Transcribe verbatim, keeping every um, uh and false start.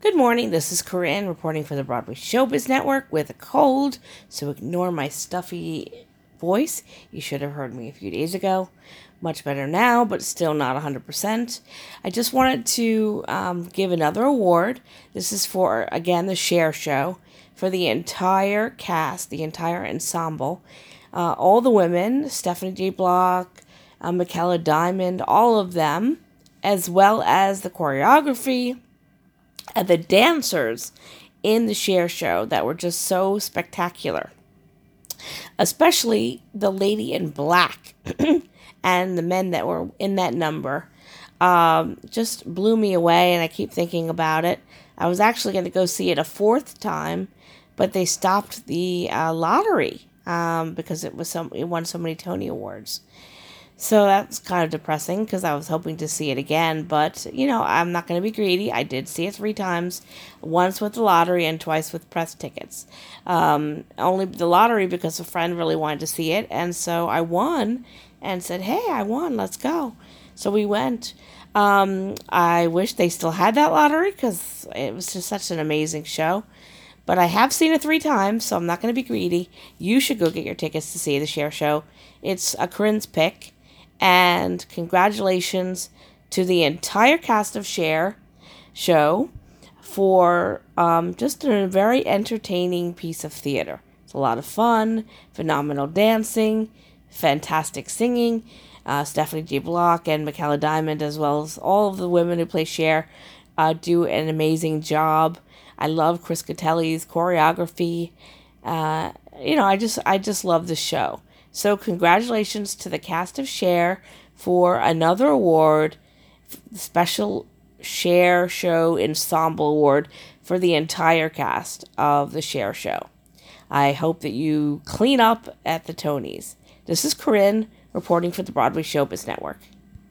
Good morning, this is Corinne reporting for the Broadway Showbiz Network with a cold, so ignore my stuffy voice. You should have heard me a few days ago. Much better now, but still not one hundred percent. I just wanted to um, give another award. This is for, again, the Cher Show, for the entire cast, the entire ensemble. Uh, all the women, Stephanie J. Block, uh, Michaela Diamond, all of them, as well as the choreography, and the dancers in the Cher Show that were just so spectacular. Especially the lady in black and the men that were in that number um, just blew me away, and I keep thinking about it. I was actually going to go see it a fourth time, but they stopped the uh, lottery um, because it was so, it won so many Tony Awards. So that's kind of depressing because I was hoping to see it again. But, you know, I'm not going to be greedy. I did see it three times, once with the lottery and twice with press tickets. Um, only the lottery because a friend really wanted to see it. And so I won and said, hey, I won. Let's go. So we went. Um, I wish they still had that lottery because it was just such an amazing show. But I have seen it three times, so I'm not going to be greedy. You should go get your tickets to see the Cher Show. It's a Corinne's pick. And congratulations to the entire cast of Cher Show for um, just a very entertaining piece of theater. It's a lot of fun, phenomenal dancing, fantastic singing. Uh, Stephanie J. Block and Michaela Diamond, as well as all of the women who play Cher, uh, do an amazing job. I love Chris Catelli's choreography. Uh, you know, I just I just love the show. So congratulations to the cast of Cher for another award, special Cher Show Ensemble Award for the entire cast of the Cher Show. I hope that you clean up at the Tonys. This is Corinne reporting for the Broadway Showbiz Network.